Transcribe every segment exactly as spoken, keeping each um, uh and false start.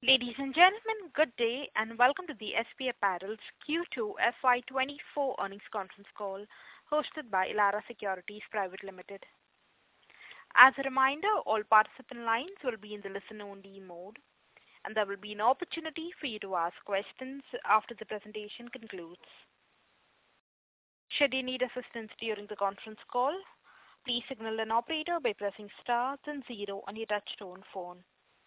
Ladies and gentlemen, good day and welcome to the S P Apparel's Q two F Y twenty-four earnings conference call hosted by Elara Securities Private Limited. As a reminder, all participant lines will be in the listen-only mode, and there will be an opportunity for you to ask questions after the presentation concludes. Should you need assistance during the conference call, please signal an operator by pressing star then zero on your touch-tone phone.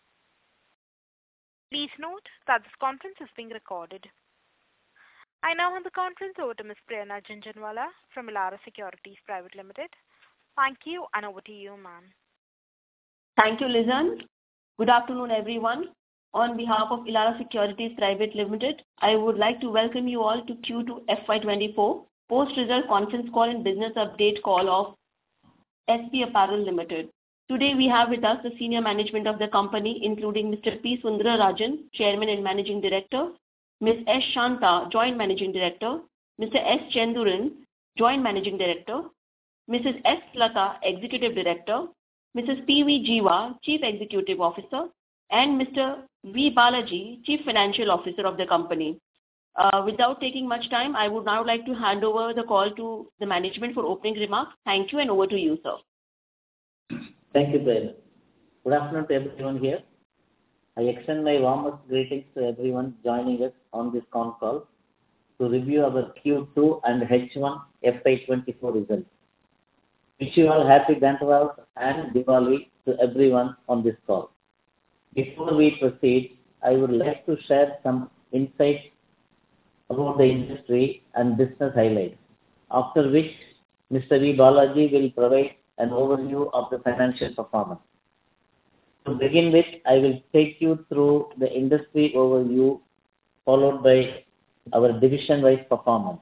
Please note that this conference is being recorded. I now hand the conference over to Miz Prerna Jhunjhunwala from Elara Securities Private Limited. Thank you, and over to you, ma'am. Thank you, Lizanne. Good afternoon, everyone. On behalf of Elara Securities Private Limited, I would like to welcome you all to Q two F Y twenty-four post-result conference call and business update call of S P Apparel Limited. Today we have with us the senior management of the company, including Mister P. Sundararajan, Chairman and Managing Director, Miz S. Shanta, Joint Managing Director, Mister S. Chenduran, Joint Managing Director, Missus S. Lata, Executive Director, Missus P. V. Jiva, Chief Executive Officer, and Mister V. Balaji, Chief Financial Officer of the company. Uh, without taking much time, I would now like to hand over the call to the management for opening remarks. Thank you, and over to you, sir. Thank you, Prerna. Good afternoon to everyone here. I extend my warmest greetings to everyone joining us on this con call to review our Q two and H one F Y twenty-four results. Wish you all happy Dhanteras and Diwali to everyone on this call. Before we proceed, I would like to share some insights about the industry and business highlights, after which Mister V. Balaji will provide an overview of the financial performance. To begin with, I will take you through the industry overview, followed by our division-wise performance.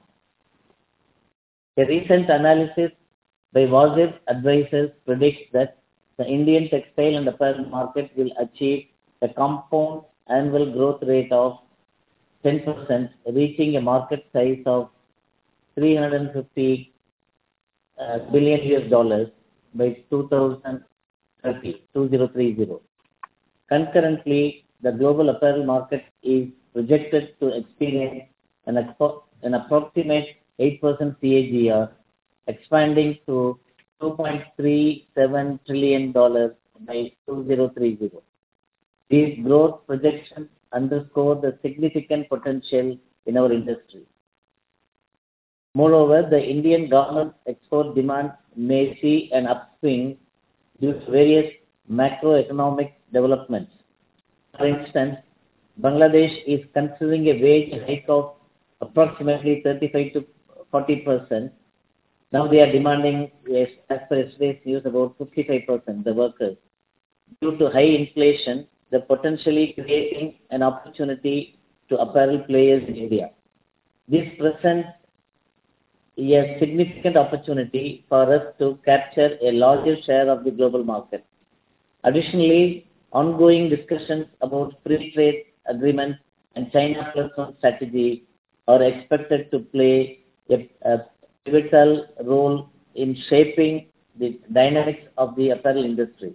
A recent analysis by Wazir Advisors predicts that the Indian textile and apparel market will achieve a compound annual growth rate of ten percent, reaching a market size of three hundred fifty uh, billion U S dollars by two thousand thirty. Concurrently, the global apparel market is projected to experience an, an approximate eight percent C A G R, expanding to two point three seven trillion dollars by two thousand thirty. These growth projections underscore the significant potential in our industry. Moreover, the Indian government's export demand may see an upswing due to various macroeconomic developments. For instance, Bangladesh is considering a wage hike of approximately thirty-five to forty percent. Now they are demanding, as per yesterday's news, about fifty-five percent, the workers. Due to high inflation, they're potentially creating an opportunity to apparel players in India. This presents a significant opportunity for us to capture a larger share of the global market. Additionally, ongoing discussions about free trade agreements and China Plus One strategy are expected to play a, a pivotal role in shaping the dynamics of the apparel industry.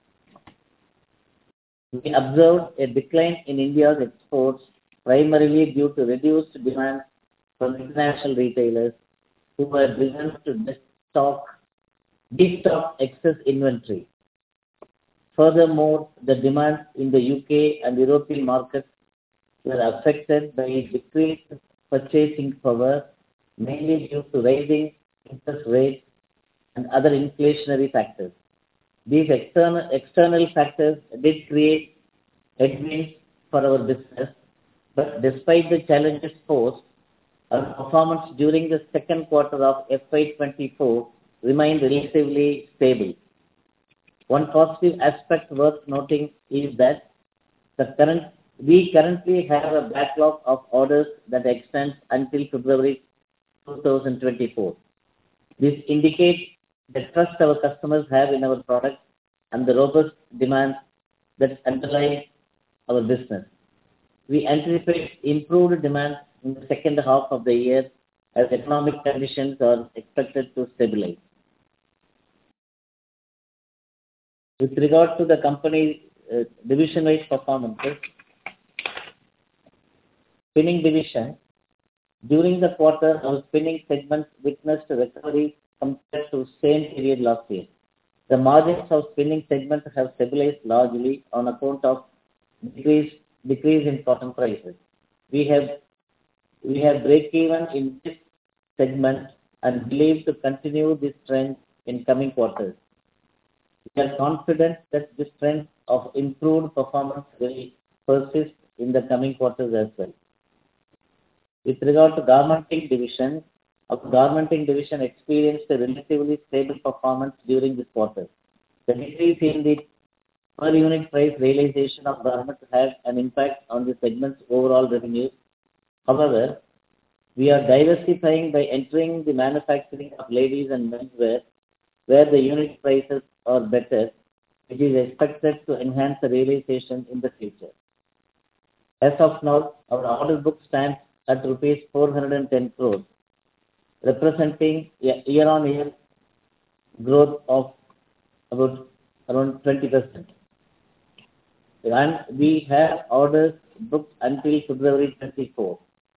We observed a decline in India's exports primarily due to reduced demand from international retailers who were driven to destock, destock excess inventory. Furthermore, the demand in the U K and European markets were affected by decreased purchasing power, mainly due to rising interest rates and other inflationary factors. These external, external factors did create headwinds for our business, but despite the challenges posed, our performance during the second quarter of F Y twenty-four remained relatively stable. One positive aspect worth noting is that the current, we currently have a backlog of orders that extends until February two thousand twenty-four. This indicates the trust our customers have in our products and the robust demand that underlies our business. We anticipate improved demand in the second half of the year as economic conditions are expected to stabilize. With regard to the company's uh, division-wise performances, spinning division, during the quarter, our spinning segment witnessed a recovery compared to same period last year. The margins of spinning segment have stabilized largely on account of decrease decrease in cotton prices. We have we have break-even in this segment and believe to continue this trend in coming quarters. We are confident that this trend of improved performance will persist in the coming quarters as well. With regard to garmenting division, our garmenting division experienced a relatively stable performance during this quarter. The decrease in the per unit price realization of garments had an impact on the segment's overall revenues. However, we are diversifying by entering the manufacturing of ladies and menswear, where the unit prices are better, which is expected to enhance the realization in the future. As of now, our order book stands at rupees four hundred ten crores, representing a year-on-year growth of about around twenty percent. And we have orders booked until February twenty-fourth.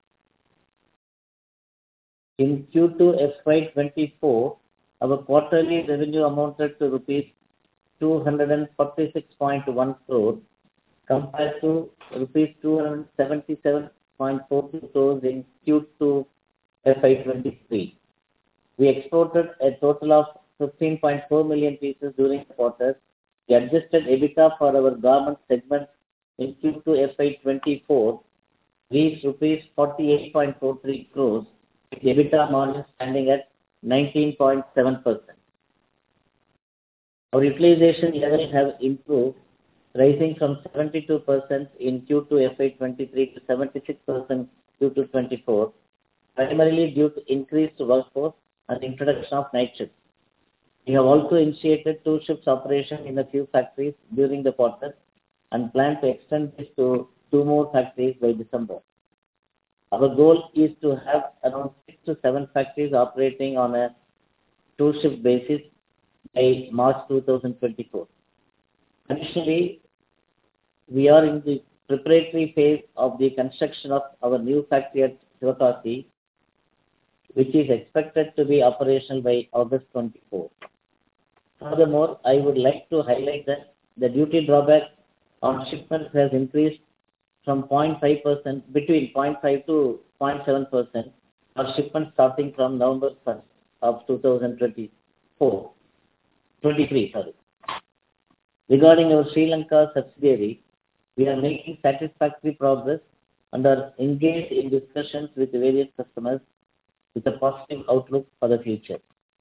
In Q two F Y twenty-four, our quarterly revenue amounted to rupees two hundred forty-six point one crores compared to rupees two hundred seventy-seven point four two crores in Q two F Y twenty-three. We exported a total of fifteen point four million pieces during the quarter. The adjusted EBITDA for our garment segment in Q two F Y twenty-four reached rupees forty-eight point four three crores, with EBITDA margin standing at nineteen point seven percent. Our utilization levels have improved, rising from seventy-two percent in Q two F Y twenty-three to seventy-six percent Q two twenty-four, primarily due to increased workforce and introduction of night shifts. We have also initiated two shifts operation in a few factories during the quarter and plan to extend this to two more factories by December. Our goal is to have around six to seven factories operating on a two-shift basis by March two thousand twenty-four. Additionally, we are in the preparatory phase of the construction of our new factory at Sivakasi, which is expected to be operational by August twenty-fourth. Furthermore, I would like to highlight that the duty drawback on shipments has increased from zero point five percent, between zero point five to zero point seven percent for shipments starting from November first of two thousand twenty-four, twenty-three. Sorry. Regarding our Sri Lanka subsidiary, we are making satisfactory progress and are engaged in discussions with various customers with a positive outlook for the future.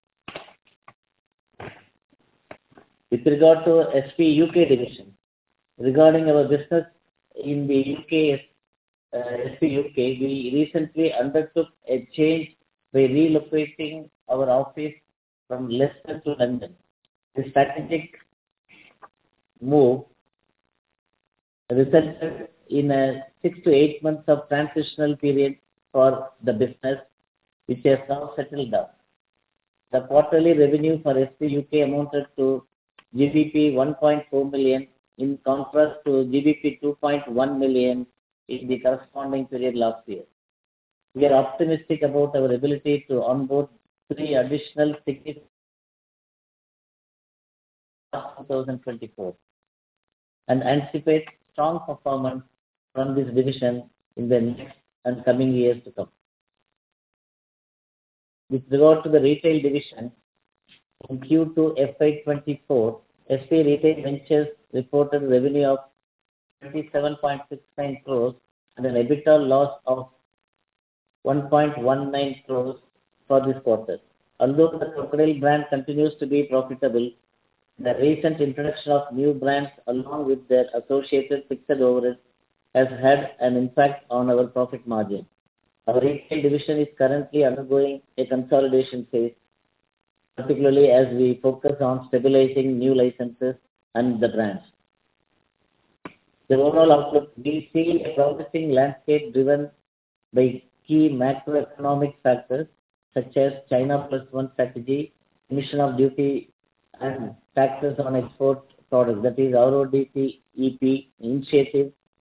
With regard to S P U K division, regarding our business in the U K, uh, S P U K, we recently undertook a change by relocating our office from Leicester to London. The strategic move resulted in a six to eight months of transitional period for the business, which has now settled down. The quarterly revenue for S P U K amounted to G B P one point four million in contrast to G B P two point one million in the corresponding period last year. We are optimistic about our ability to onboard three additional cities in twenty twenty-four and anticipate strong performance from this division in the next and coming years to come. With regard to the retail division, in Q two F Y twenty-four, S P Retail Ventures reported revenue of twenty-seven point six nine crores and an EBITDA loss of one point one nine crores for this quarter. Although the Crocodile brand continues to be profitable, the recent introduction of new brands along with their associated fixed overheads has had an impact on our profit margin. Our retail division is currently undergoing a consolidation phase, particularly as we focus on stabilizing new licenses and the brands. The overall outlook, we see a promising landscape driven by key macroeconomic factors such as China plus one strategy, emission of duty and taxes on export products, that is R O D C E P initiative,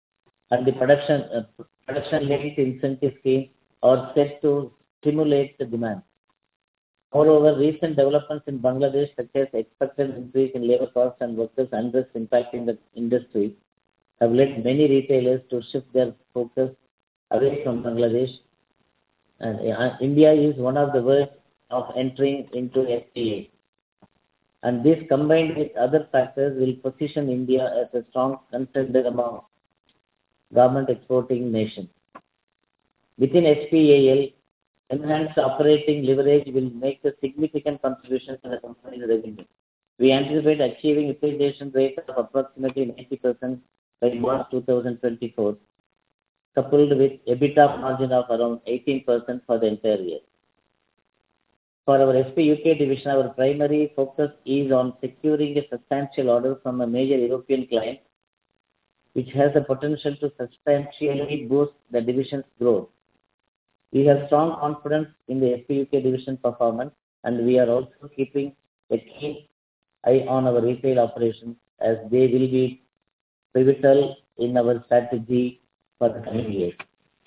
and the production uh, production-linked incentive scheme are set to stimulate the demand. Moreover, recent developments in Bangladesh, such as expected increase in labor costs and workers' unrest impacting the industry, have led many retailers to shift their focus away from Bangladesh. And uh, India is one of the worst of entering into F T A. And this, combined with other factors, will position India as a strong contender among garment exporting nations. Within S P A L, enhanced operating leverage will make a significant contribution to the company's revenue. We anticipate achieving utilization rate of approximately ninety percent by March two thousand twenty-four, coupled with EBITDA margin of around eighteen percent for the entire year. For our S P U K division, our primary focus is on securing a substantial order from a major European client, which has the potential to substantially boost the division's growth. We have strong confidence in the S P U K division performance, and we are also keeping a keen eye on our retail operations, as they will be pivotal in our strategy for the coming years.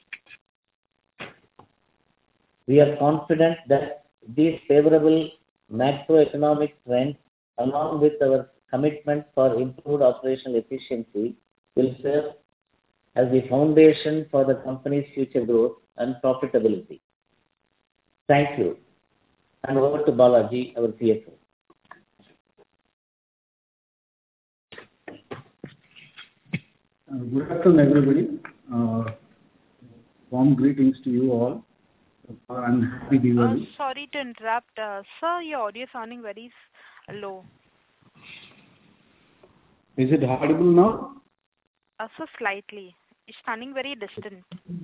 We are confident that these favorable macroeconomic trends, along with our commitment for improved operational efficiency, will serve as the foundation for the company's future growth and profitability. Thank you. And over to Balaji, our C F O. Uh, good afternoon, everybody. Uh, warm greetings to you all. Uh, and happy Diwali. Uh, sorry to interrupt. Uh, sir, your audio is sounding very low. Is it audible now? Uh, so slightly. It's sounding very distant.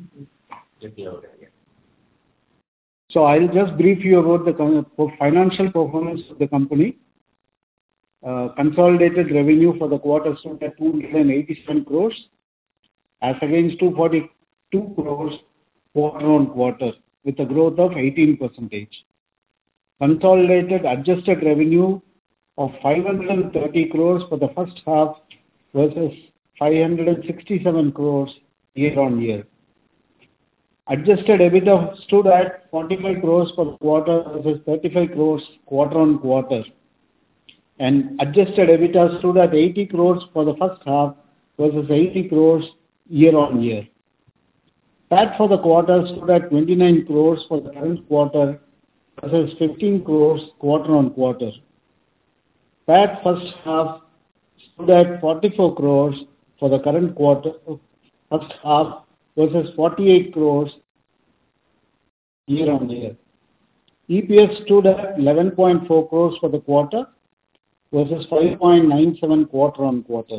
So I'll just brief you about the financial performance of the company. Uh, consolidated revenue for the quarter stood at two hundred eighty-seven crores as against two hundred forty-two crores quarter on quarter, with a growth of eighteen percent. Consolidated adjusted revenue of five hundred thirty crores for the first half versus five hundred sixty-seven crores year on year. Adjusted EBITDA stood at forty-five crores for the quarter versus thirty-five crores quarter on quarter. And adjusted EBITDA stood at eighty crores for the first half versus eighty crores year on year. P A T for the quarter stood at twenty-nine crores for the current quarter versus fifteen crores quarter on quarter. P A T first half stood at forty-four crores for the current quarter, first half versus forty-eight crores year on year. E P S stood at eleven point four crores for the quarter versus five point nine seven quarter on quarter.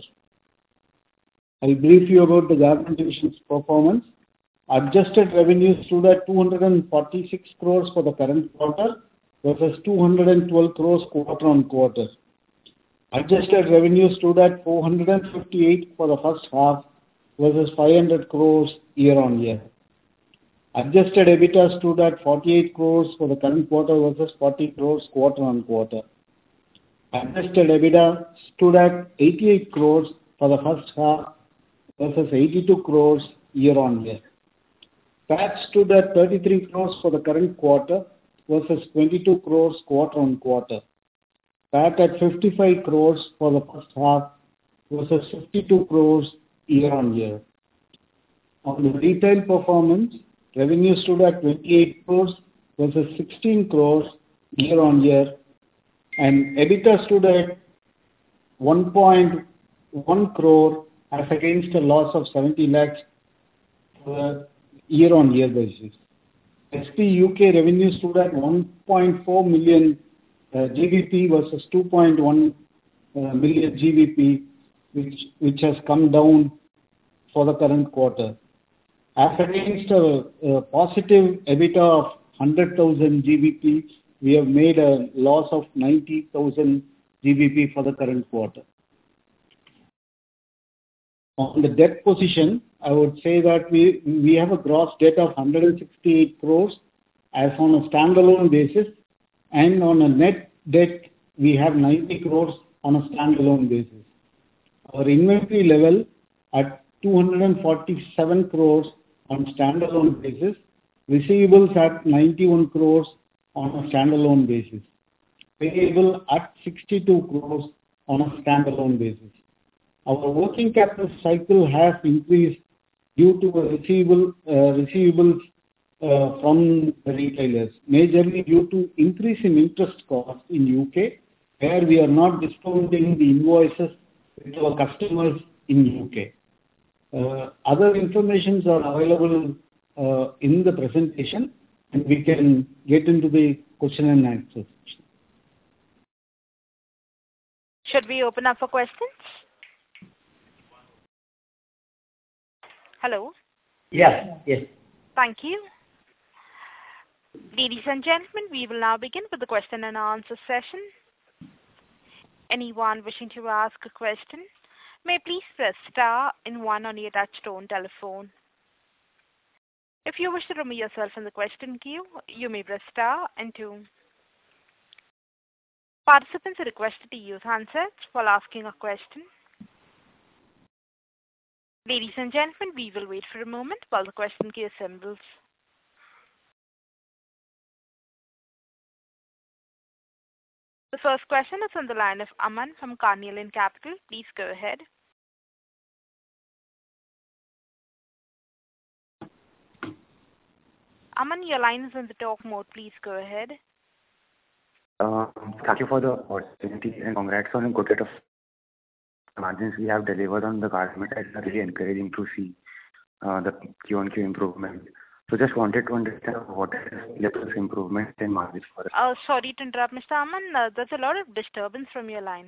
I'll brief you about the garment division's performance. Adjusted revenue stood at two hundred forty-six crores for the current quarter versus two hundred twelve crores quarter on quarter. Adjusted revenue stood at four hundred fifty-eight for the first half versus five hundred crores year on year. Adjusted EBITDA stood at forty-eight crores for the current quarter versus forty crores quarter on quarter. Adjusted EBITDA stood at eighty-eight crores for the first half versus eighty-two crores year on year. P A T stood at thirty-three crores for the current quarter versus twenty-two crores quarter on quarter. P A T at fifty-five crores for the first half versus fifty-two crores year on year. On the retail performance, revenue stood at twenty-eight crores versus sixteen crores year on year, and EBITDA stood at one point one crore as against a loss of seventy lakhs for year on year basis. S P U K revenue stood at one point four million uh, G B P versus two point one uh, million G B P, which which has come down for the current quarter. As against a, a positive EBITDA of one hundred thousand G B P, we have made a loss of ninety thousand G B P for the current quarter. On the debt position, I would say that we, we have a gross debt of one hundred sixty-eight crores as on a standalone basis, and on a net debt, we have ninety crores on a standalone basis. Our inventory level at two hundred forty-seven crores on standalone basis, receivables at ninety-one crores on a standalone basis, payable at sixty-two crores on a standalone basis. Our working capital cycle has increased due to a receivable, uh, receivables uh, from the retailers, majorly due to increase in interest costs in U K, where we are not discounting the invoices with our customers in U K. Uh, other informations are available uh, in the presentation, and we can get into the question and answer section. Should we open up for questions? Hello? Yeah, yes. Thank you. Ladies and gentlemen, we will now begin with the question and answer session. Anyone wishing to ask a question may please press star and one on your touchtone telephone. If you wish to remove yourself from the question queue, you may press star and two. Participants are requested to use handsets while asking a question. Ladies and gentlemen, we will wait for a moment while the question queue assembles. The first question is on the line of Aman from Carnelian Capital. Please go ahead. Aman, your line is in the talk mode. Please go ahead. Uh, thank you for the opportunity and congrats on a good rate of margins we have delivered on the garment. It's really encouraging to see uh, the Q on Q improvement. So just wanted to understand what is little improvement in margins for us. Uh, sorry to interrupt, Mister Aman. Uh, there's a lot of disturbance from your line.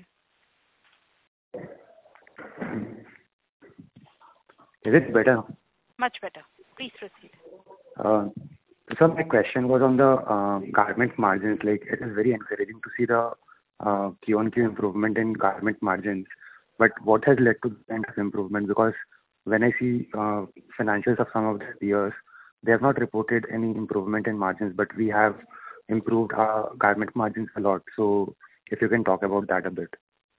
Is it better? Much better. Please proceed. Uh, so my question was on the uh, garment margins. Like, it is very encouraging to see the uh, Q on Q improvement in garment margins. But what has led to the kind of improvement? Because when I see uh, financials of some of the peers, they have not reported any improvement in margins, but we have improved our garment margins a lot. So if you can talk about that a bit.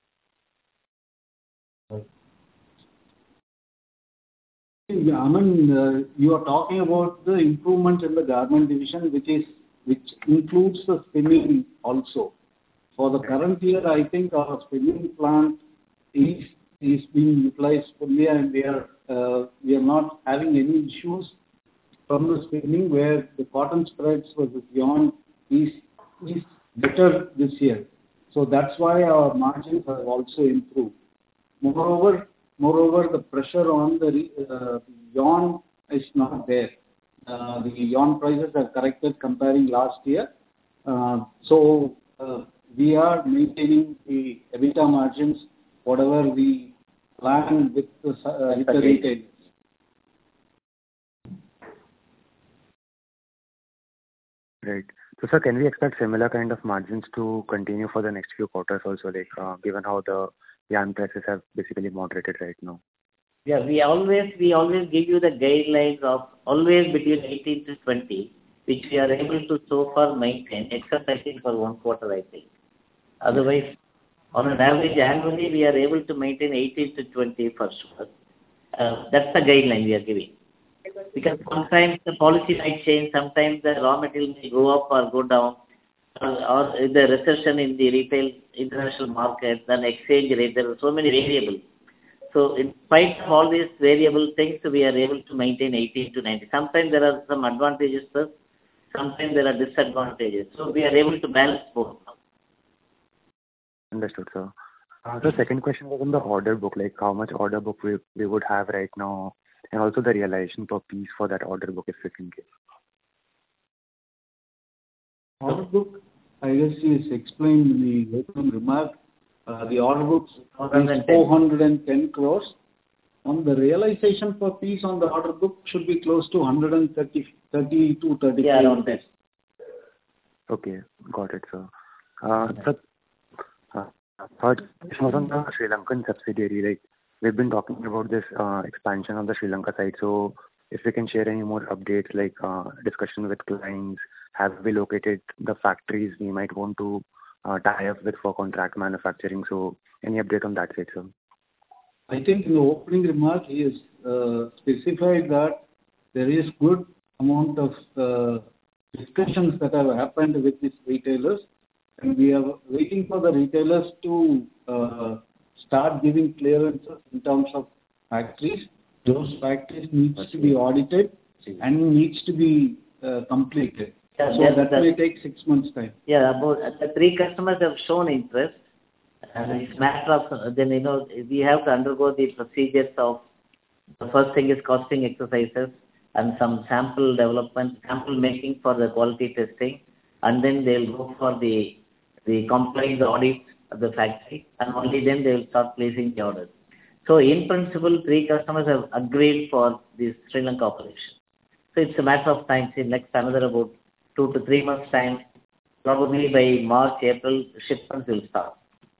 Yeah, Aman, uh, you are talking about the improvement in the garment division, which is which includes the spinning also. For the current year, I think our spinning plant is is being utilized fully, and we are uh, we are not having any issues from the spinning, where the cotton spreads versus yarn is is better this year. So that's why our margins have also improved. Moreover, moreover, the pressure on the uh, yarn is not there. Uh, the yarn prices have corrected comparing last year. Uh, so uh, we are maintaining the EBITDA margins, whatever we plan with the, uh, with the retailers. Right. So, sir, can we expect similar kind of margins to continue for the next few quarters also, like, uh, given how the yarn prices have basically moderated right now? Yeah, we always we always give you the guidelines of always between eighteen to twenty, which we are able to so far maintain, except I think for one quarter, I think. Otherwise, on an average annually, we are able to maintain eighteen to twenty for sure. Uh, that's the guideline we are giving. Because sometimes the policy might change, sometimes the raw material may go up or go down, or, or the recession in the retail international market, then exchange rate, there are so many variables. So in spite of all these variable things, we are able to maintain eighteen to ninety. Sometimes there are some advantages, sir. Sometimes there are disadvantages. So we are able to balance both. Understood, sir. Uh, the second question was on the order book, like how much order book we, we would have right now, and also the realization per piece for that order book, if you can give. Order book, I guess is explained in the opening remark. Uh, the order book is four hundred ten crores. On the realization per piece on the order book should be close to one hundred thirty, thirty-two, thirty-three. Yeah, around that. Okay, got it, sir. Uh, sir, uh, third question was on the Sri Lankan subsidiary. Like, we've been talking about this uh, expansion on the Sri Lanka side. So if we can share any more updates, like uh, discussion with clients, have we located the factories we might want to uh, tie up with for contract manufacturing? So any update on that side, sir? I think in the opening remark, he has uh, specified that there is good amount of uh, discussions that have happened with these retailers, and we are waiting for the retailers to uh, start giving clearances in terms of factories. Those factories needs to be audited and needs to be uh, completed. Yeah, so that may take six months time. Yeah, about the three customers have shown interest, and it's matter of then you know we have to undergo the procedures of the first thing is costing exercises and some sample development, sample making for the quality testing, and then they'll go for the the compliance audit of the factory, and only then they will start placing the orders. So in principle, three customers have agreed for this Sri Lanka operation. So it's a matter of time. In next another about two to three months time, probably by March, April, shipments will start.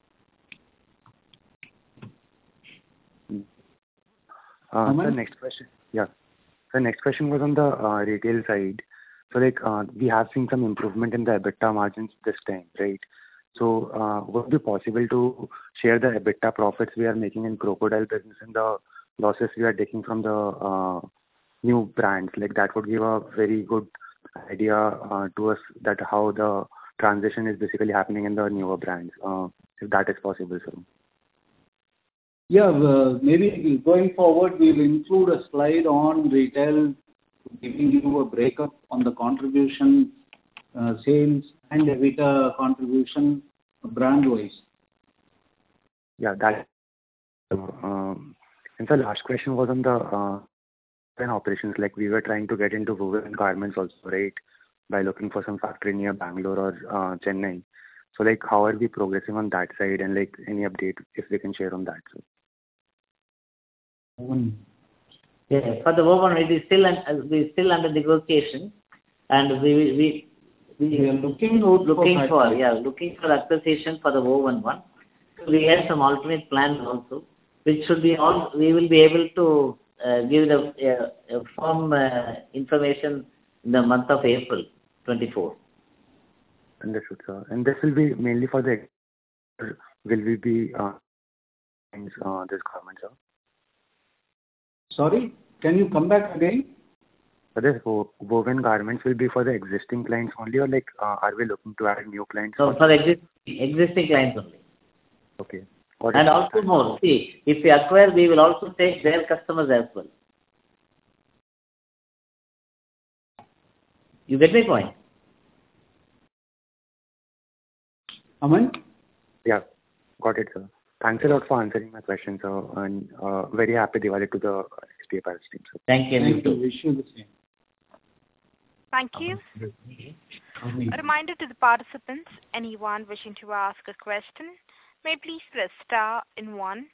Uh, the next question, yeah. The next question was on the uh, retail side. So like uh, we have seen some improvement in the EBITDA margins this time, right? So uh, would it be possible to share the EBITDA profits we are making in Crocodile business and the losses we are taking from the uh, new brands? Like that would give a very good idea uh, to us that how the transition is basically happening in the newer brands, uh, if that is possible, sir. Yeah, uh, maybe going forward we'll include a slide on retail, giving you a breakup on the contribution, uh, sales and EBITDA contribution brand-wise. Yeah, that. Um, and the last question was on the uh, operations. Like we were trying to get into woven garments also, right? By looking for some factory near Bangalore or uh, Chennai. So like, how are we progressing on that side, and like any update if we can share on that? So. Mm. Yeah, for the woven, it is still un, we still under negotiation, and we we we, we are looking looking for, for yeah looking for acquisition for the woven one. So we have some alternate plans also, which should be all we will be able to uh, give the uh, firm uh, information in the month of April twenty-four. Understood, sir. And this will be mainly for the will we be uh, uh this garment, sir? Sorry, can you come back again? So this woven garments will be for the existing clients only, or like uh, are we looking to add new clients? So for existing existing clients only. Okay. And also more. See, if we acquire, we will also take their customers as well. You get my point? Aman? Yeah, got it, sir. Thanks a lot for answering my question, sir, and uh, very happy Diwali to the S P A Apparels team, sir. Thank you. Thank you. Wish you the same. Thank you. A reminder to the participants, anyone wishing to ask a question, may please press star in one.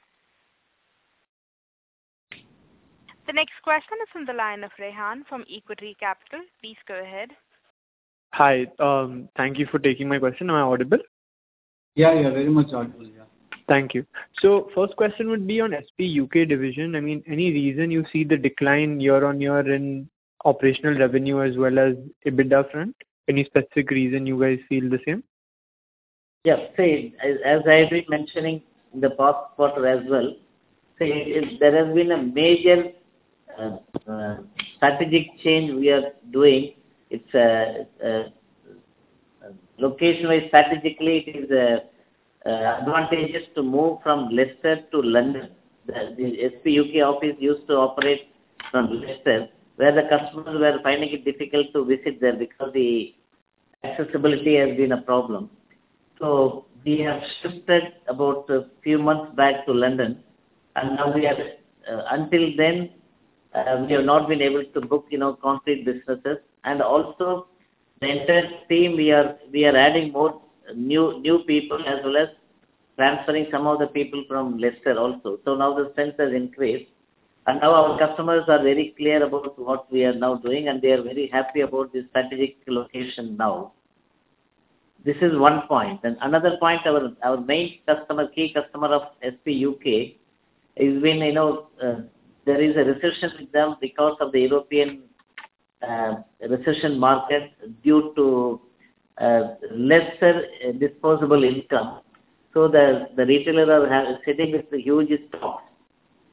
The next question is from the line of Rehan from Equity Capital. Please go ahead. Hi. Um, thank you for taking my question. Am I audible? Yeah, yeah, very much audible. Yeah. Thank you. So first question would be on S P U K division. I mean, any reason you see the decline year on year in operational revenue as well as EBITDA front? Any specific reason you guys feel the same? Yeah, see, as, as I have been mentioning in the past quarter as well, see, it, there has been a major uh, uh, strategic change we are doing. It's a, a, a location-wise strategically, it is a Uh, advantageous to move from Leicester to London. The, the S P U K office used to operate from Leicester, where the customers were finding it difficult to visit there because the accessibility has been a problem. So we have shifted about a few months back to London, and now we have, uh, until then, uh, we have not been able to book, you know, concrete businesses, and also the entire team we are we are adding more new new people as well as transferring some of the people from Leicester also. So now the strength has increased, and now our customers are very clear about what we are now doing, and they are very happy about this strategic location now. This is one point. And another point, our our main customer, key customer of S P U K, has been, you know, uh, there is a recession with them because of the European uh, recession market due to Uh, lesser uh, disposable income. So the, the retailers are have, sitting with the huge stocks.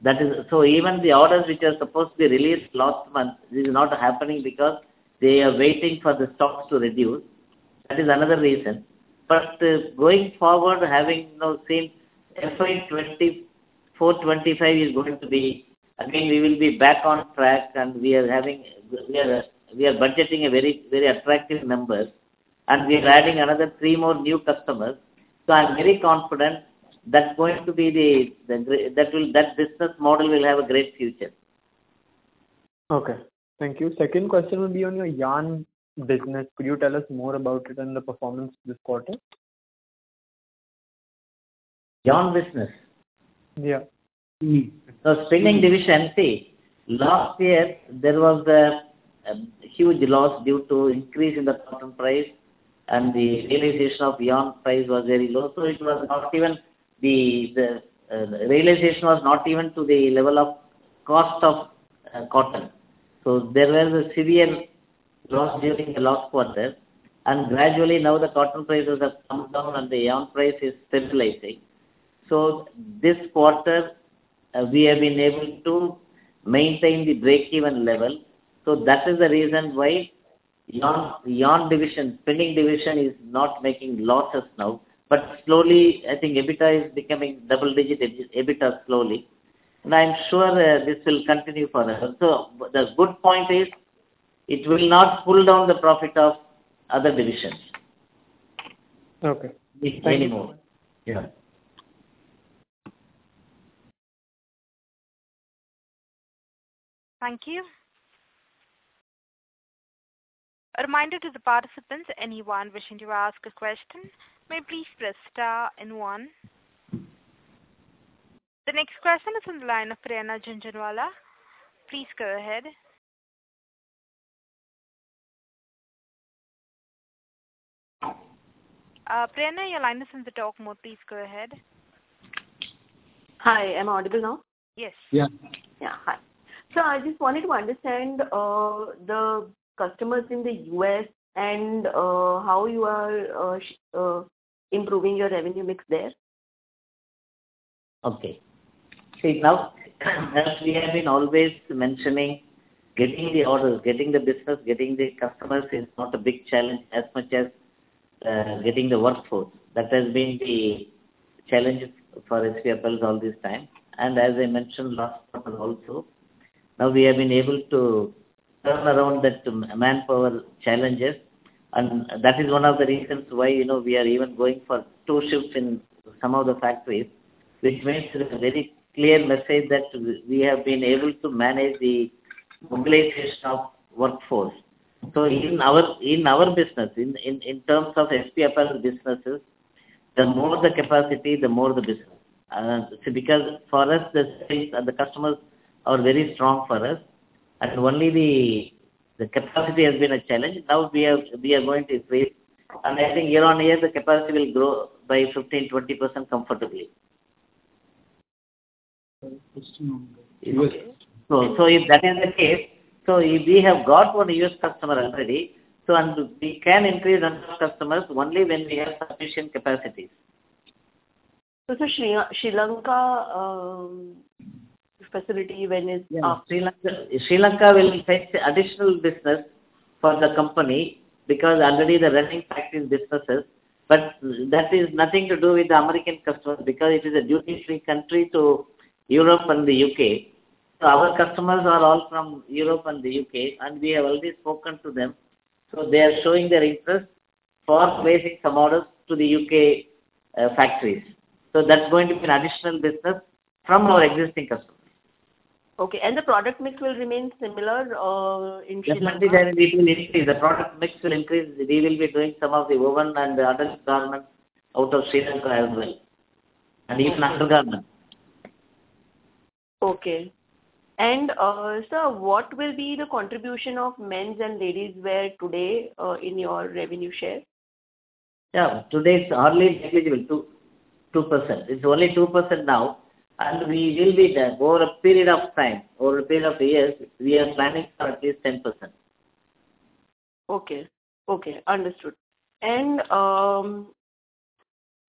That is, so even the orders which are supposed to be released last month, this is not happening because they are waiting for the stocks to reduce. That is another reason. But uh, going forward, having you know, seen F Y twenty-four twenty-five is going to be, again we will be back on track, and we are having, we are, we are budgeting a very, very attractive numbers, and we are adding another three more new customers. So I am very confident that's going to be the, the that will that business model will have a great future. Okay, thank you. Second question will be on your yarn business. Could you tell us more about it and the performance this quarter? Yarn business. Yeah. Mm. So spinning division, see, last year there was a, a huge loss due to increase in the cotton price, and the realization of yarn price was very low. So it was not even the the uh, realization was not even to the level of cost of uh, cotton. So there was a severe loss during the last quarter, and gradually now the cotton prices have come down and the yarn price is stabilizing. So this quarter uh, we have been able to maintain the break-even level. So that is the reason why yarn, yarn division, spinning division is not making losses now. But slowly, I think EBITDA is becoming double-digit EBITDA slowly. And I'm sure uh, this will continue forever. So the good point is, it will not pull down the profit of other divisions. Okay. Thank anymore. You. Yeah. Thank you. A reminder to the participants, anyone wishing to ask a question, may please press star and one. The next question is on the line of Prerna Jhunjhunwala. Please go ahead. Uh, Prerna, your line is in the talk mode. Please go ahead. Hi, am I audible now? Yes. Yeah. Yeah, hi. So I just wanted to understand uh, the customers in the U S and uh, how you are uh, sh- uh, improving your revenue mix there. Okay. See, now, as we have been always mentioning, getting the orders, getting the business, getting the customers is not a big challenge as much as uh, getting the workforce. That has been the challenge for S P Apparels all this time. And as I mentioned last quarter also, now we have been able to turn around that manpower challenges, and that is one of the reasons why, you know, we are even going for two shifts in some of the factories, which means a very clear message that we have been able to manage the mobilization of workforce. So in our in our business, in, in, in terms of S P Apparel businesses, the more the capacity, the more the business. Uh, so because for us, the sales and the customers are very strong for us, and only the the capacity has been a challenge. Now we are we are going to increase, and I think year on year the capacity will grow by fifteen to twenty percent comfortably. Okay. So so if that is the case, so if we have got one U S customer already, so and we can increase number of customers only when we have sufficient capacities. So, so Sri, Sri Lanka um, facility when is yeah, up? Sri Lanka, Sri Lanka will fetch additional business for the company because already the running factories businesses, but that is nothing to do with the American customers because it is a duty-free country to Europe and the U K. So our customers are all from Europe and the U K, and we have already spoken to them. So they are showing their interest for placing some orders to the U K uh, factories. So that's going to be an additional business from our existing customers. Okay, and the product mix will remain similar uh, in Sri Lanka? Definitely, then it will increase. The product mix will increase. We will be doing some of the woven and the other garments out of Sri Lanka as well, and even undergarments. Okay. And uh, sir, what will be the contribution of men's and ladies wear today uh, in your revenue share? Yeah, today it's hardly negligible, two two percent. It's only two percent now, and we will be there over a period of time, over a period of years. We are planning for at least ten percent. Okay. Okay, understood. And um,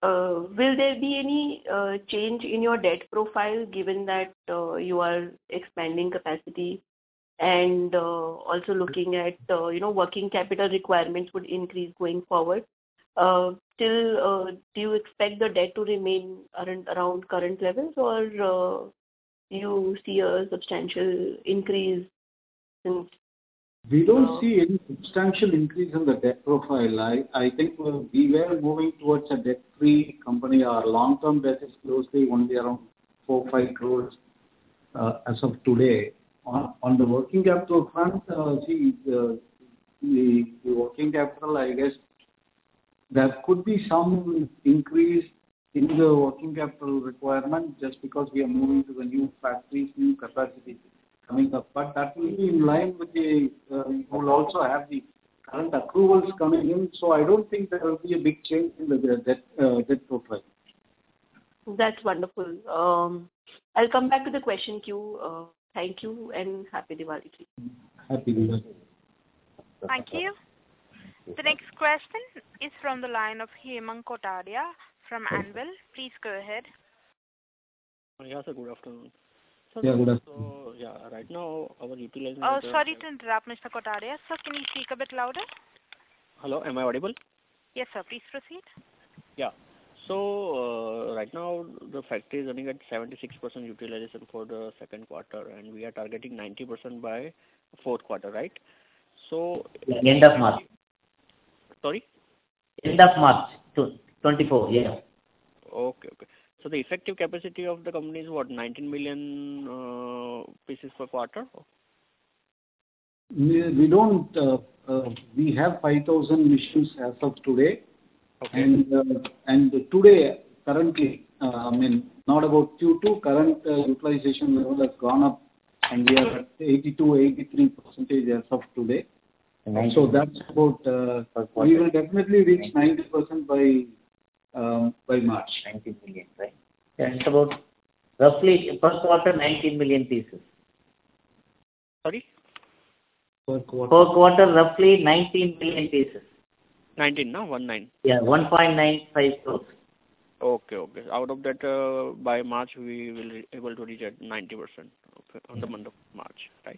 Uh, will there be any uh, change in your debt profile given that uh, you are expanding capacity and uh, also looking at, uh, you know, working capital requirements would increase going forward? Uh, Still, uh, do you expect the debt to remain around around current levels, or uh, you see a substantial increase since? We don't uh, see any substantial increase in the debt profile. I I think uh, we were moving towards a debt-free company. Our long-term debt is closely only around four five crores uh, as of today. On on the working capital front, uh, see, the the the working capital, I guess there could be some increase in the working capital requirement just because we are moving to the new factories, new capacity coming up. But that will be in line with the, uh, we will also have the current accruals coming in. So I don't think there will be a big change in the debt uh, debt profile. That's wonderful. Um, I'll come back to the question queue. Uh, Thank you and happy Diwali to you. Happy Diwali. Thank you. The next question is from the line of Hemang Kotadia from Anvil. Please go ahead. Yeah, sir. Good afternoon. Sir, Yeah, good afternoon. So, yeah, right now our utilization. Oh, rate- sorry to interrupt, Mister Kotadia. Sir, can you speak a bit louder? Hello, am I audible? Yes, sir. Please proceed. Yeah. So uh, right now the factory is running at seventy-six percent utilization for the second quarter, and we are targeting ninety percent by fourth quarter, right? So Yeah, end of March. sorry. End of March, twenty-four, yeah. Okay, okay. So the effective capacity of the company is what, nineteen million uh, pieces per quarter? We, we don't, uh, uh, we have five thousand machines as of today. Okay. And uh, and today, currently, uh, I mean, not about Q two, current uh, utilization level has gone up, and we are at eighty-two, eighty-three percentage as of today. So that's about, uh, we will definitely reach ninety percent by um, by March. nineteen million, right? Yeah, it's about roughly per quarter nineteen million pieces. Sorry? Per quarter. Per quarter, roughly nineteen million pieces. nineteen, no? one nine. Yeah, one point nine five crores. Okay, okay. Out of that, uh, by March, we will be able to reach at ninety percent on the month of March, right?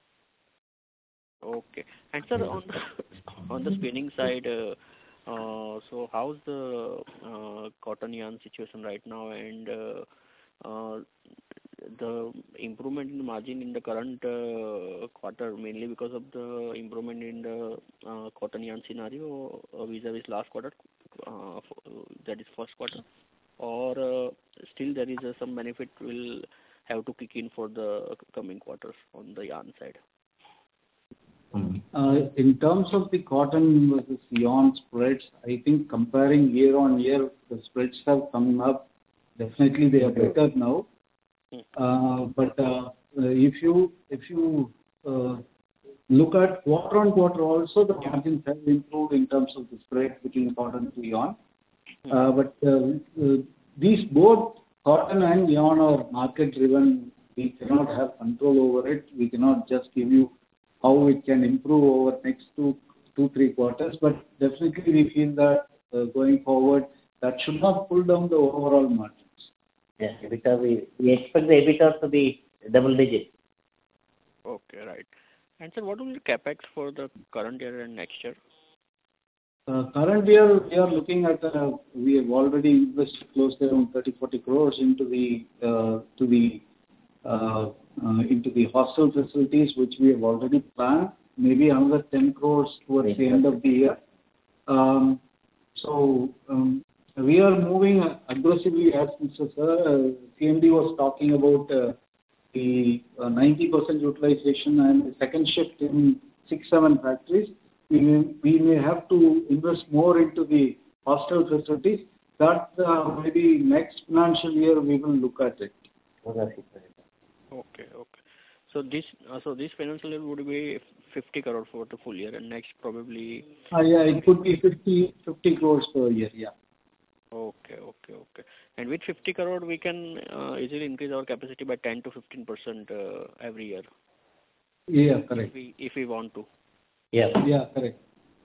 Okay. And sir, on the on the spinning side, uh, uh, so how's the uh, cotton yarn situation right now, and uh, uh, the improvement in the margin in the current uh, quarter, mainly because of the improvement in the uh, cotton yarn scenario uh, vis-a-vis last quarter, uh, that is first quarter, or uh, still there is uh, some benefit will have to kick in for the coming quarters on the yarn side? Uh, in terms of the cotton versus yarn spreads, I think comparing year on year, the spreads have come up. Definitely they are better now. Uh, but uh, if you if you uh, look at quarter on quarter also, the margins have improved in terms of the spread between cotton to yarn. Uh, but uh, uh, these both cotton and yarn are market driven. We cannot have control over it. We cannot just give you how it can improve over next two, two, three quarters. But definitely we feel that uh, going forward, that should not pull down the overall margins. Yeah, EBITDA, we, we expect the EBITDA to be double digit. Okay, right. And sir, what will be the capex for the current year and next year? Uh, current year, we are looking at, uh, we have already invested close to around thirty, forty crores into the, uh, to the, uh, uh, into the hostel facilities, which we have already planned. Maybe another ten crores towards the end of the year. Um, so, um, we are moving aggressively, as Mister Sir, uh, C M D was talking about uh, the uh, ninety percent utilization and the second shift in six, seven factories. We may, we may have to invest more into the hostel facilities. That uh, maybe next financial year we will look at it. Okay, okay. So this uh, so this financial year would be fifty crore for the full year, and next probably. Uh, yeah, it could be fifty, fifty crores per year. Yeah. Okay, okay, okay. And with fifty crore, we can uh, easily increase our capacity by ten to fifteen percent uh, every year. Yeah, correct. If we if we want to. Yeah. Yeah, correct.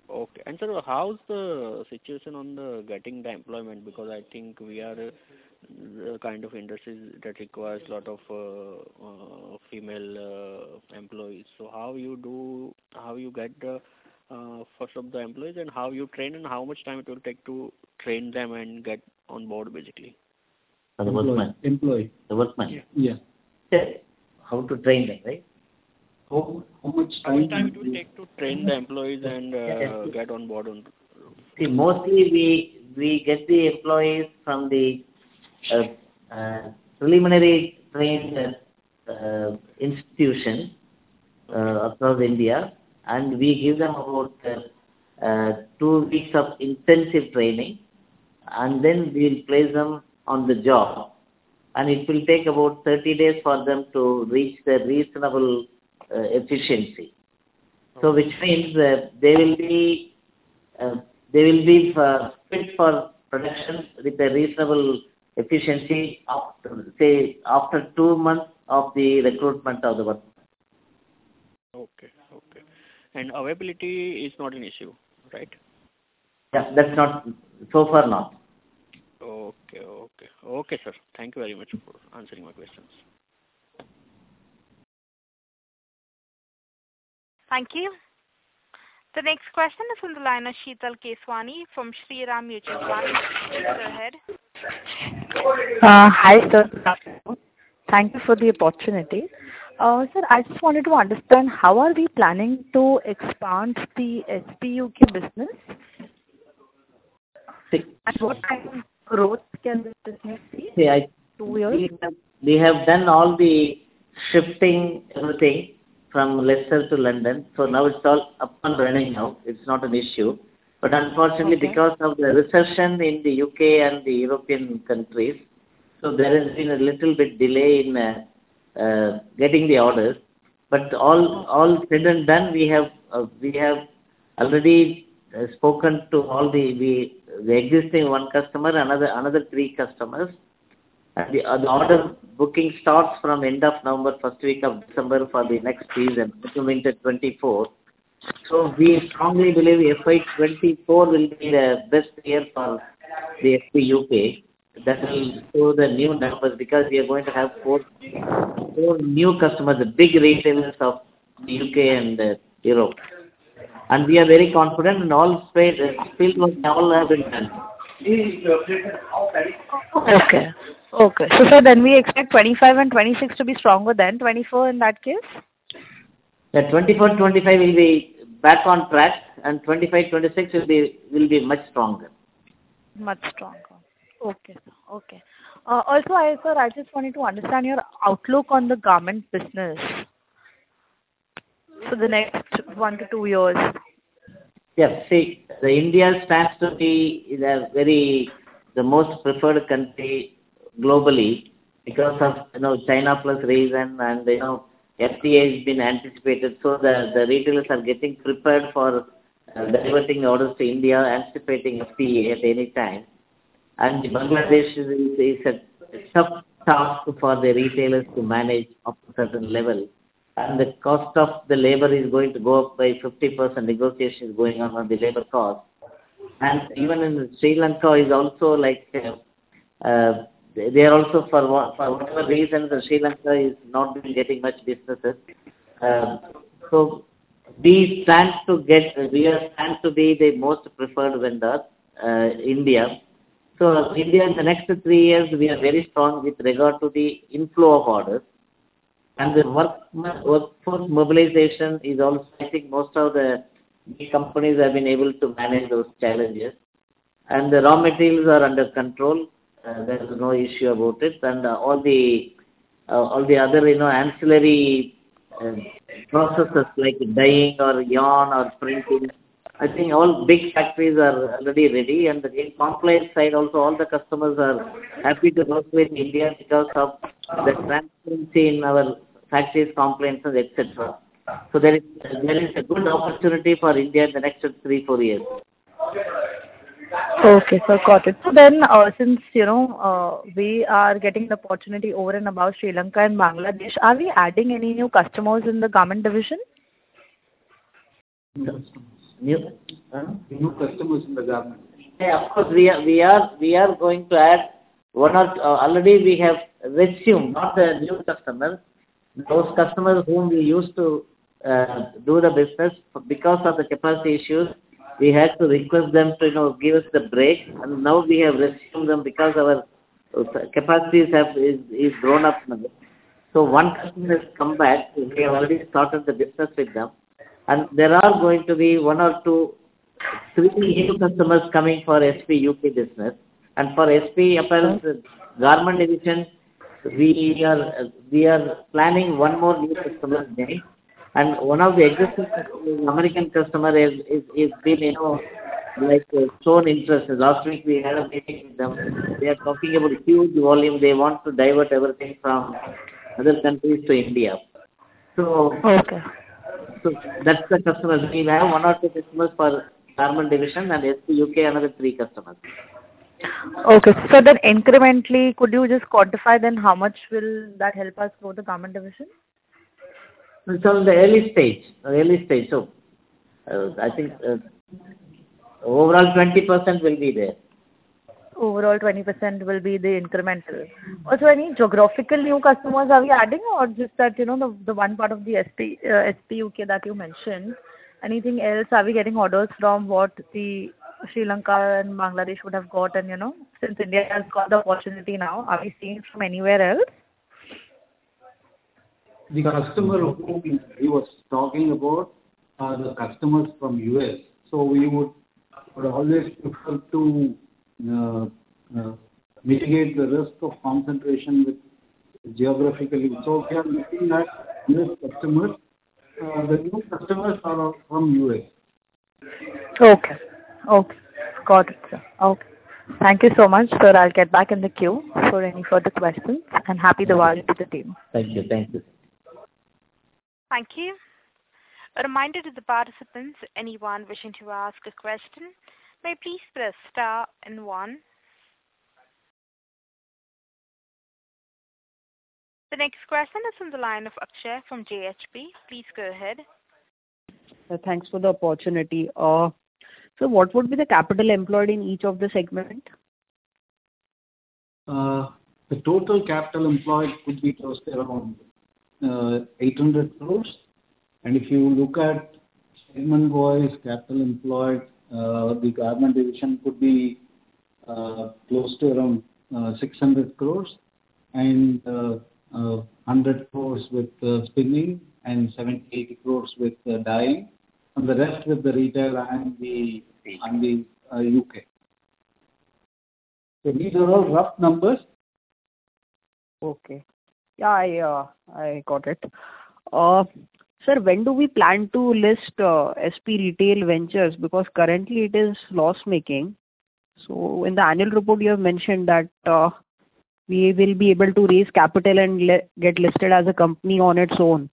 Okay. And sir, how's the situation on the getting the employment? Because I think we are uh, the kind of industry that requires a lot of uh, uh, female uh, employees. So how you do, how you get the uh, first of the employees, and how you train, and how much time it will take to train them and get on board, basically. For the Employee. workman. Employee. The workman. Yeah. Yeah. How to train them, right? How, how much How time? much time it will take to train the employees and uh, Yeah. get on board on? See, mostly we we get the employees from the uh, uh, preliminary trained uh, institutions uh, across India, and we give them about uh, uh, two weeks of intensive training, and then we will place them on the job, and it will take about thirty days for them to reach the reasonable uh, efficiency. So, which means uh, they will be uh, they will be uh, fit for production with a reasonable efficiency after, say, after two months of the recruitment of the workers. Okay, okay. And availability is not an issue, right? Yeah, that's not, so far not. Okay, okay. Okay, sir. Thank you very much for answering my questions. Thank you. The next question is on the line of Sheetal Keswani from Shriram Mutual Fund. Please go ahead. Uh, Hi, sir. Good afternoon. Thank you for the opportunity. Uh, Sir, I just wanted to understand how are we planning to expand the S P U K business? See, And what kind of growth can this business see? see I, Two years? we, have, we have done all the shifting, everything from Leicester to London. So now it's all up and running now. It's not an issue. But unfortunately, Okay. because of the recession in the U K and the European countries, so there has been a little bit delay in uh, uh, getting the orders. But all all said and done, we have uh, we have already uh, spoken to all the we, the existing one customer, another another three customers. And the, uh, the order booking starts from end of November, first week of December for the next season, winter twenty-four. So we strongly believe F Y twenty-four will be the best year for the S P U K. That will show the new numbers because we are going to have four, four new customers, the big retailers of the U K and uh, Europe. And we are very confident in all space, uh, field work all have been done. Okay. Okay. So, sir, then we expect twenty-five and twenty-six to be stronger than twenty-four in that case? The twenty-four twenty-five will be back on track, and twenty-five twenty-six will be will be much stronger. Much stronger. Okay, sir. Okay. Uh, Also, I, sir, I just wanted to understand your outlook on the garment business for the next one to two years. Yeah, see, the India stands to be the very the most preferred country globally because of you know China plus reason, and you know F T A has been anticipated, so the the retailers are getting prepared for uh, diverting orders to India, anticipating F T A at any time. And Bangladesh is, is a tough task for the retailers to manage up to a certain level. And the cost of the labor is going to go up by fifty percent. Negotiation is going on on the labor cost. And even in Sri Lanka is also like, uh, uh, they are also for, for whatever reason, the Sri Lanka is not been getting much businesses. Uh, so we stand to get, we are stand to be the most preferred vendor, uh, India. So India in the next three years, we are very strong with regard to the inflow of orders. And the work, workforce mobilization is also, I think most of the big companies have been able to manage those challenges. And the raw materials are under control. Uh, there is no issue about it. And uh, all the uh, all the other, you know, ancillary uh, processes like dyeing or yarn or printing, I think all big factories are already ready. And in compliance side also, all the customers are happy to work with India because of the transparency in our factories, compliances, et cetera. So there is there is a good opportunity for India in the next three four years. Okay, sir, got it. So then, uh, since you know uh, we are getting the opportunity over and above Sri Lanka and Bangladesh, are we adding any new customers in the garment division? New, huh? New customers in the garment. Yeah, of course, we are, we are, we are going to add one or, uh, already we have resumed, not the new customers, those customers whom we used to uh, do the business, because of the capacity issues, we had to request them to, you know, give us the break, and now we have resumed them because our capacities have is, is grown up now. So one customer has come back. We have already started the business with them, and there are going to be one or two, three new customers coming for S P U K business, and for S P Apparel Garment Division, we are we are planning one more new customer name, and one of the existing American customer is is, is been, you know, like uh, shown interest. Last week we had a meeting with them. They are talking about huge volume. They want to divert everything from other countries to India. So, Okay. so that's the customers. We have one or two customers for Garment Division, and S P U K another three customers. Okay. So then incrementally, could you just quantify then how much will that help us grow the Garment Division? It's on the early stage. Early stage. So uh, I think uh, overall twenty percent will be there. Overall twenty percent will be the incremental. Also, any geographical new customers are we adding, or just that, you know, the the one part of the S P, uh, S P U K that you mentioned? Anything else? Are we getting orders from what the Sri Lanka and Bangladesh would have got, and, you know, since India has got the opportunity now, are we seeing from anywhere else? The customer who he was talking about are the customers from U S. So we would, would always prefer to uh, uh, mitigate the risk of concentration with geographically. So we are looking at U S customers. Uh, the new customers are from U S. Okay. Okay. Got it, sir. Okay. Thank you so much, sir. I'll get back in the queue for any further questions, and happy Diwali to the team. Thank you. Thank you. Thank you. A reminder to the participants, anyone wishing to ask a question, may please press star and one. The next question is from the line of Akshay from J H P. Please go ahead. Uh, Thanks for the opportunity. Uh, So what would be the capital employed in each of the segment? Uh, the total capital employed could be close to around uh, eight hundred crores. And if you look at segment-wise capital employed, uh, the Garment Division could be uh, close to around uh, six hundred crores, and uh, uh, one hundred crores with uh, spinning, and seventy, eighty crores with uh, dyeing, and the rest with the retail and the and the uh, U K. So these are all rough numbers. Okay. Yeah, I uh, I got it. Uh, sir, when do we plan to list uh, S P Retail Ventures? Because currently it is loss making. So in the annual report you have mentioned that uh, we will be able to raise capital and le- get listed as a company on its own.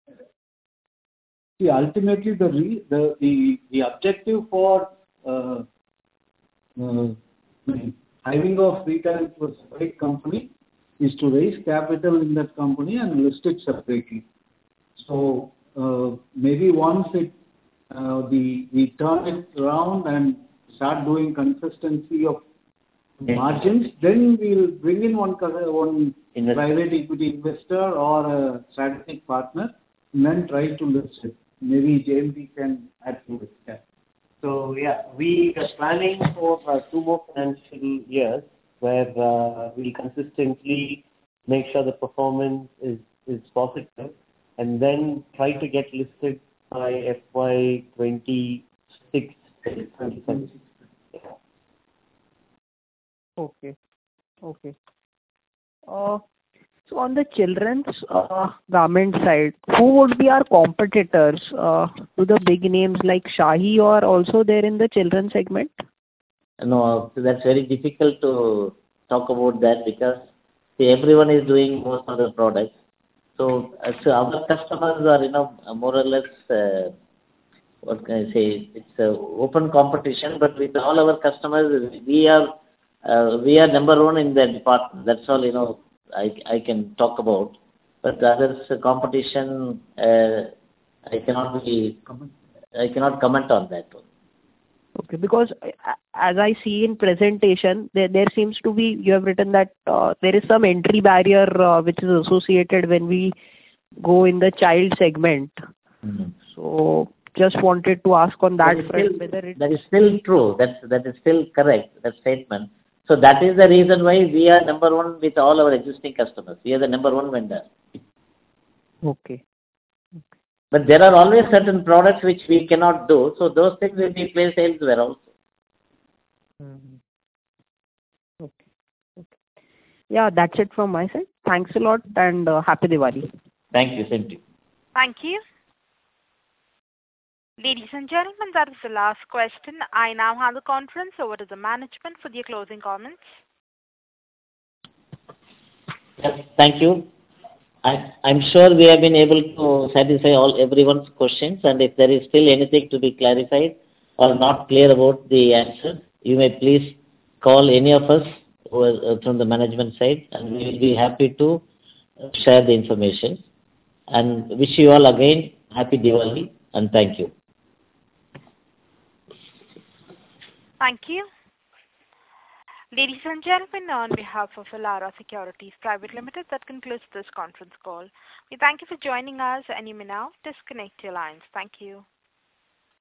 See, ultimately the re, the, the the objective for uh, uh, hiring of retail to a separate company is to raise capital in that company and list it separately. So uh, maybe once it uh, the we turn it around and start doing consistency of margins, then we'll bring in one one private equity investor or a strategic partner and then try to list it. Maybe J M D can add to it. Yeah. So yeah, we are planning for uh, two more financial years where uh, we consistently make sure the performance is, is positive, and then try to get listed by F Y twenty-six, twenty-seven. Okay. Okay. Uh, so on the children's uh, garment side, who would be our competitors? Uh, do the big names like Shahi are also there in the children's segment? No, so that's very difficult to talk about that because see, everyone is doing most of the products. So, uh, so our customers are, you know, more or less, uh, what can I say, it's an open competition, but with all our customers, we are uh, we are number one in the department. That's all, you know, I, I can talk about. But the others, uh, competition, uh, I cannot be I cannot comment on that one. Okay, because uh, as I see in presentation, there there seems to be, you have written that uh, there is some entry barrier uh, which is associated when we go in the child segment. Mm-hmm. So just wanted to ask on that, that front still, whether it that is still true. That's that is still correct, that statement. So that is the reason why we are number one with all our existing customers. We are the number one vendor. Okay. But there are always certain products which we cannot do. So those things will be placed elsewhere also. Mm-hmm. Okay. Okay. Yeah, that's it from my side. Thanks a lot and uh, happy Diwali. Thank you. Same to you. Thank you. Ladies and gentlemen, that is the last question. I now hand the conference over to the management for their closing comments. Yes, thank you. I, I'm sure we have been able to satisfy all everyone's questions, and if there is still anything to be clarified or not clear about the answer, you may please call any of us who are, uh, from the management side, and we will be happy to share the information. And wish you all again happy Diwali, and thank you. Thank you. Ladies and gentlemen, on behalf of Elara Securities Private Limited, that concludes this conference call. We thank you for joining us, and you may now disconnect your lines. Thank you.